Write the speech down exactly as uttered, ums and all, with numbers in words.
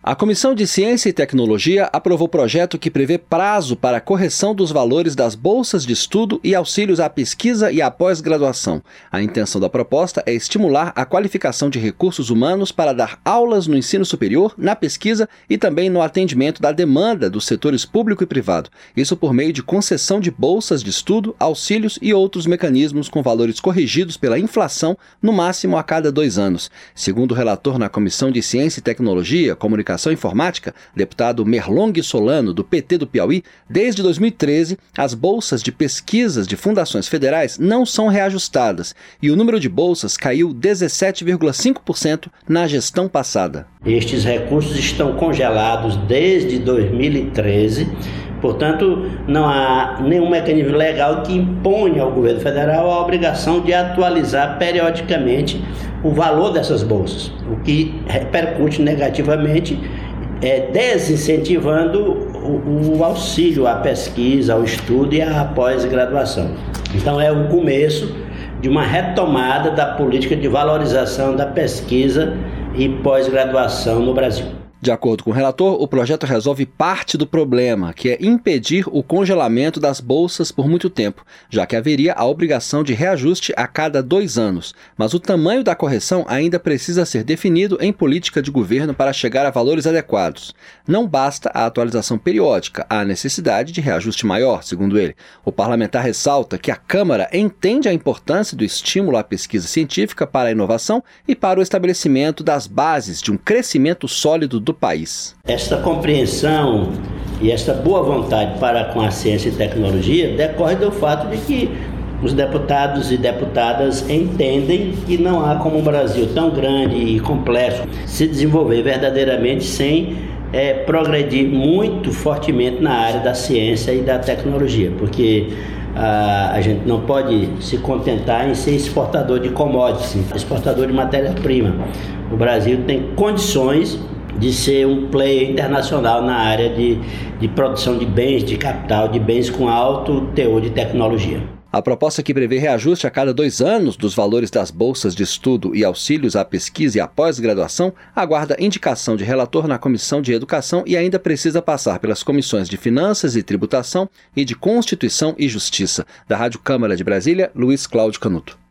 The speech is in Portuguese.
A Comissão de Ciência e Tecnologia aprovou projeto que prevê prazo para a correção dos valores das bolsas de estudo e auxílios à pesquisa e à pós-graduação. A intenção da proposta é estimular a qualificação de recursos humanos para dar aulas no ensino superior, na pesquisa e também no atendimento da demanda dos setores público e privado. Isso por meio de concessão de bolsas de estudo, auxílios e outros mecanismos com valores corrigidos pela inflação, no máximo a cada dois anos. Segundo o relator na Comissão de Ciência e Tecnologia, Comunicação e Informática, deputado Merlong Solano, do P T do Piauí, desde dois mil e treze, as bolsas de pesquisas de fundações federais não são reajustadas e o número de bolsas caiu dezessete vírgula cinco por cento na gestão passada. Estes recursos estão congelados desde dois mil e treze, portanto, não há nenhum mecanismo legal que imponha ao governo federal a obrigação de atualizar periodicamente o valor dessas bolsas, o que repercute negativamente, é, desincentivando o, o auxílio à pesquisa, ao estudo e à pós-graduação. Então é o começo de uma retomada da política de valorização da pesquisa e pós-graduação no Brasil. De acordo com o relator, o projeto resolve parte do problema, que é impedir o congelamento das bolsas por muito tempo, já que haveria a obrigação de reajuste a cada dois anos. Mas o tamanho da correção ainda precisa ser definido em política de governo para chegar a valores adequados. Não basta a atualização periódica, há necessidade de reajuste maior, segundo ele. O parlamentar ressalta que a Câmara entende a importância do estímulo à pesquisa científica para a inovação e para o estabelecimento das bases de um crescimento sólido do país. Esta compreensão e esta boa vontade para com a ciência e tecnologia decorre do fato de que os deputados e deputadas entendem que não há como um Brasil tão grande e complexo se desenvolver verdadeiramente sem é, progredir muito fortemente na área da ciência e da tecnologia, porque a, a gente não pode se contentar em ser exportador de commodities, exportador de matéria-prima. O Brasil tem condições de ser um player internacional na área de, de produção de bens, de capital, de bens com alto teor de tecnologia. A proposta que prevê reajuste a cada dois anos dos valores das bolsas de estudo e auxílios à pesquisa e à pós-graduação aguarda indicação de relator na Comissão de Educação e ainda precisa passar pelas comissões de Finanças e Tributação e de Constituição e Justiça. Da Rádio Câmara de Brasília, Luiz Cláudio Canuto.